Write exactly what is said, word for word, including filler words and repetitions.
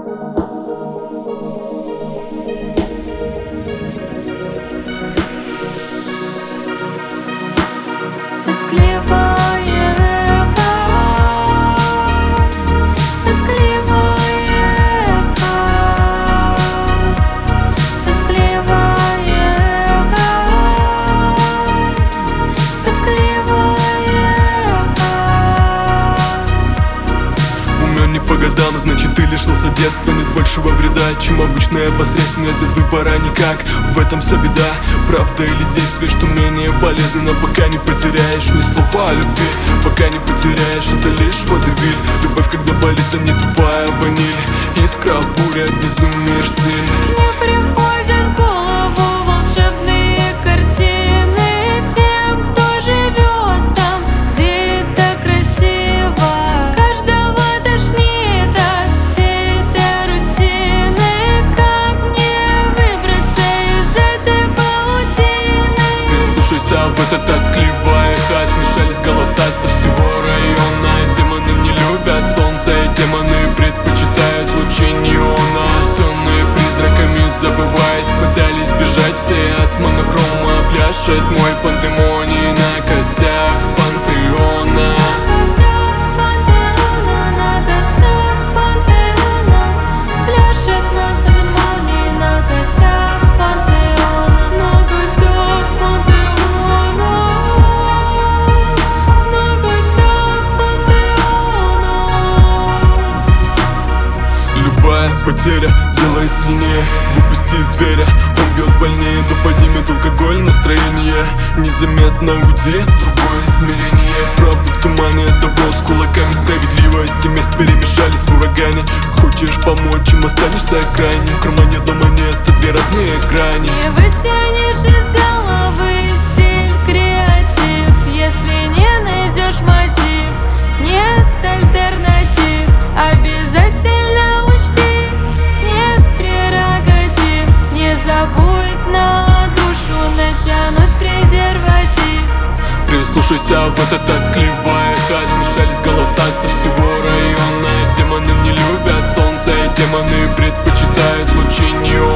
Тоскливое эхо, тоскливое эхо, тоскливое эхо, тоскливое эхо. Умен не по годам, значит ты лишился детства. Нет большего вреда, чем обычная посредственность без выбора никак. В этом вся беда, правда или действие, что менее болезненно, пока не потеряешь ни слова о любви. Пока не потеряешь, это лишь водевиль. Любовь, когда болит, а не тупая ваниль. Искра, буря, безумие, штиль. Мне приходят в голову волшебные картины тем, кто живет там, где это красиво. Каждого тошнит от всей этой рутины. Как мне выбраться из этой паутины? Прислушайся в это тоскливое эхо. Смешались голоса со всего района. Демоны не любят солнце, и демоны предпочитают лучи неона. Сонные призраками забываясь, пытались бежать все от монохрома. Пляшет мой пандемоний на костях пантеона. На костях пантеона пляшет мой пандемоний на костях пантеона. На костях пантеона, на костях пантеона. Любая потеря делает сильнее. Выпусти зверя, он бьет больнее, да поднимет алкоголь настроение. Незаметно уйди в другое измерение. Правда в тумане, добро с кулаками, справедливость и месть перемешались в урагане. Хочешь помочь им, останешься крайним. В кармане дома нет, это две разные грани. Не вытянешь из головы стиль, креатив, если не найдешь мотив. Нет альтернатив, обязательно учти. Нет прерогатив, не забудь на душу натянуть презерватив. Прислушайся в это тоскливое эхо. Смешались голоса со всего района. Демоны не любят солнце, и демоны предпочитают лучи неона.